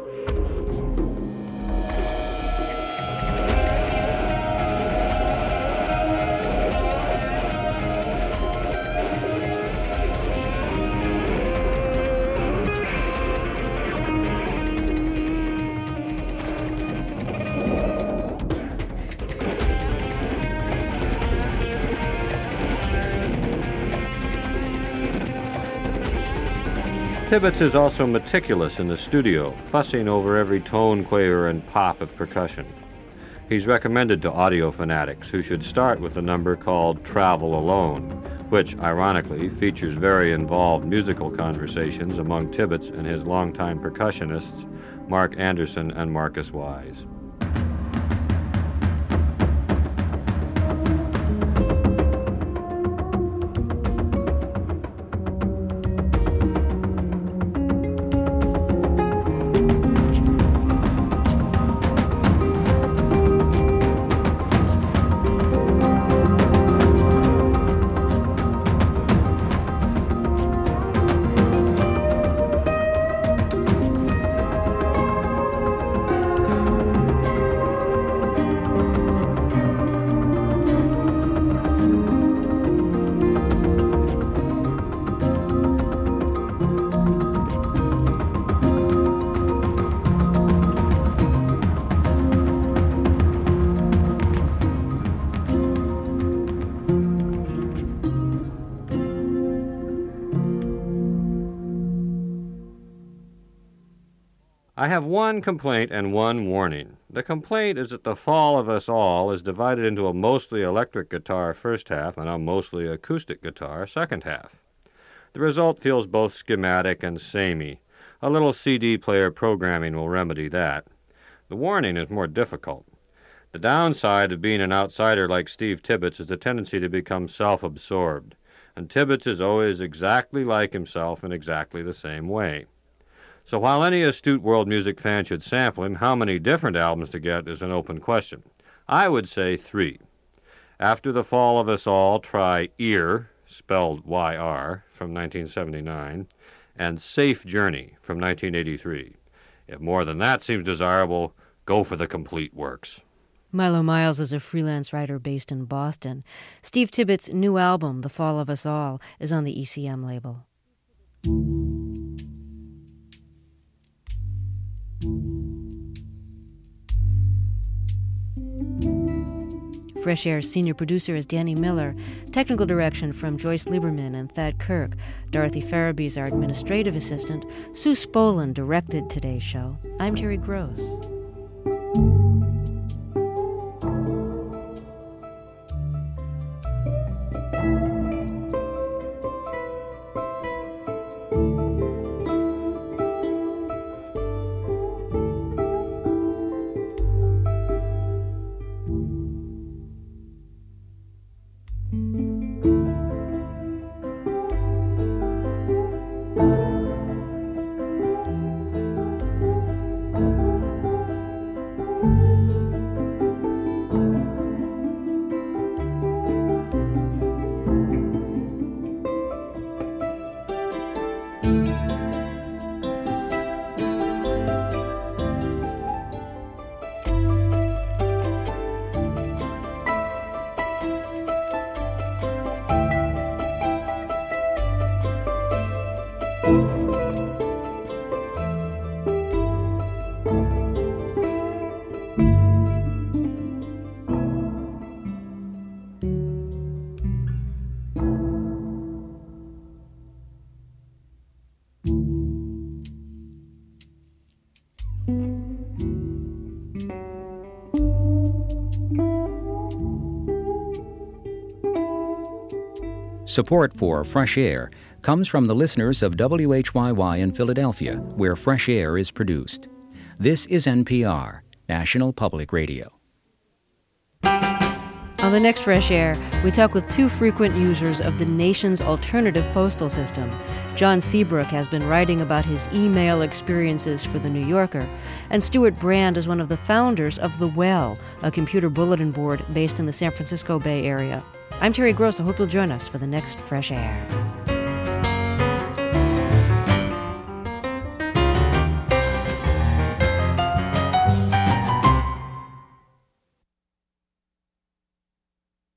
P: Tibbetts is also meticulous in the studio, fussing over every tone, quaver, and pop of percussion. He's recommended to audio fanatics who should start with a number called Travel Alone, which, ironically, features very involved musical conversations among Tibbetts and his longtime percussionists, Mark Anderson and Marcus Wise. I have one complaint and one warning. The complaint is that The Fall of Us All is divided into a mostly electric guitar first half and a mostly acoustic guitar second half. The result feels both schematic and samey. A little C D player programming will remedy that. The warning is more difficult. The downside of being an outsider like Steve Tibbets is the tendency to become self-absorbed, and Tibbets is always exactly like himself in exactly the same way. So while any astute world music fan should sample him, how many different albums to get is an open question. I would say three. After The Fall of Us All, try Ear, spelled Y R, from nineteen seventy-nine, and Safe Journey from nineteen eighty-three. If more than that seems desirable, go for the complete works.
A: Milo Miles is a freelance writer based in Boston. Steve Tibbets' new album, The Fall of Us All, is on the E C M label. Fresh Air's senior producer is Danny Miller. Technical direction from Joyce Lieberman and Thad Kirk. Dorothy Farabee is our administrative assistant. Sue Spolin directed today's show. I'm Terry Gross.
J: Support for Fresh Air comes from the listeners of W H Y Y in Philadelphia, where Fresh Air is produced. This is N P R, National Public Radio.
A: On the next Fresh Air, we talk with two frequent users of the nation's alternative postal system. John Seabrook has been writing about his email experiences for The New Yorker, and Stuart Brand is one of the founders of The Well, a computer bulletin board based in the San Francisco Bay Area. I'm Terry Gross. I hope you'll join us for the next Fresh Air.